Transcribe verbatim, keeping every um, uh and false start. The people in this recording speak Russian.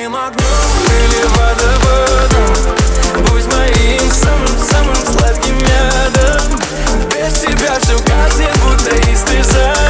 ярким огнем или водопадом. Будь моим самым-самым сладким ядом. Без тебя все гаснет, будто истерзает.